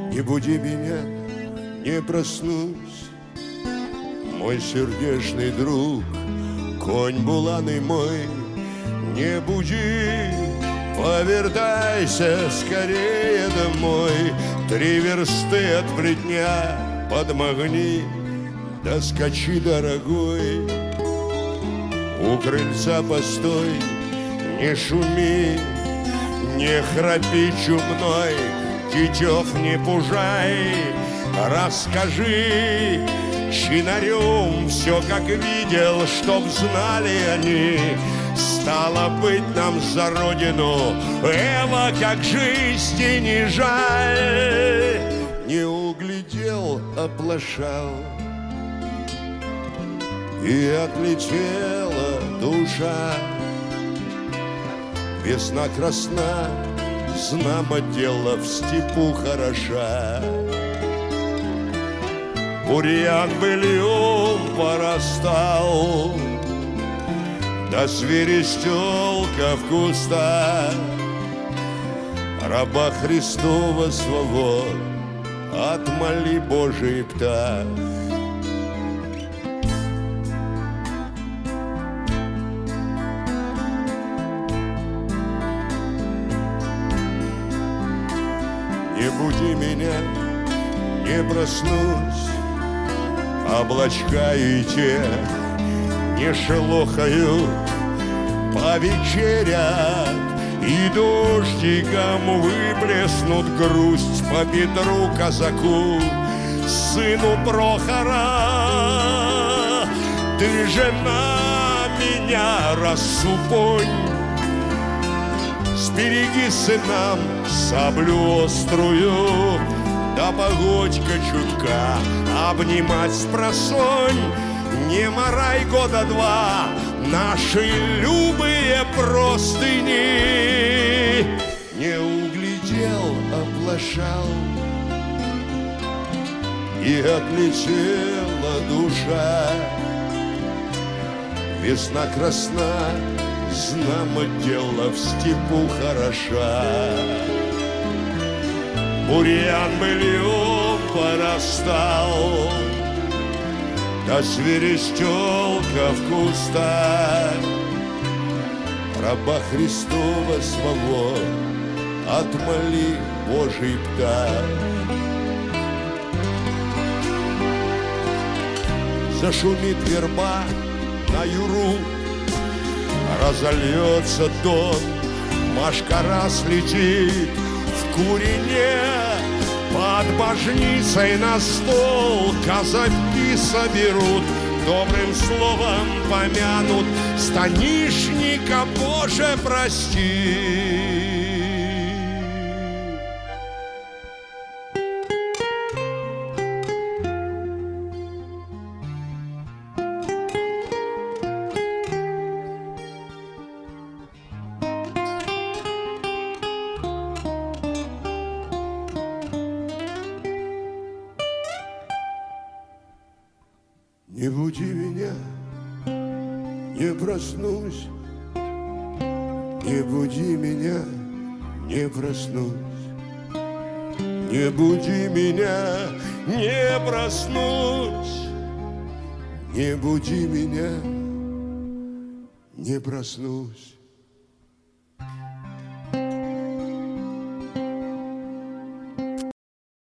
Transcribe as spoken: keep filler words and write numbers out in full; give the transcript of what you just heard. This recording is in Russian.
Не буди меня, не проснусь, мой сердечный друг, конь буланый мой, не буди, повертайся скорее домой. Три версты от плетня подмогни, да скачи, дорогой. У крыльца постой, не шуми, не храпи чумной, детев не пужай. Расскажи чинарем все, как видел, чтоб знали они. Стало быть, нам за родину Эва, как жизни не жаль. Не углядел, оплошал, и отлетела душа. Весна красна, знамо дело, в степу хороша. Бурьян быльем порастал, да свиристелка в кустах. Раба Христова свобод, отмоли, Божий птах. Не буди меня, не проснусь, облачка и те не шелохают, повечерят и дождиком выплеснут грусть по Петру казаку, сыну Прохора. Ты жена меня рассупонь, сбереги сынам саблю острую, да погодь-ка чутка обнимать спросонь. Не морай года два наши любые простыни. Не углядел, оплошал, и отлетела душа. Весна красна, знамо дело, в степу хороша. Бурьян быльем порастал, да свиристелка в кустах. Раба Христова свобод, отмоли, Божий птах. Зашумит верба на юру, разольется дон, машкара слетит в курине. Под божницей на стол казаки соберут, добрым словом помянут, станишника, Боже, прости. Не буди меня, не проснусь, не буди меня, не проснусь, не буди меня, не проснусь, не буди меня, не проснусь.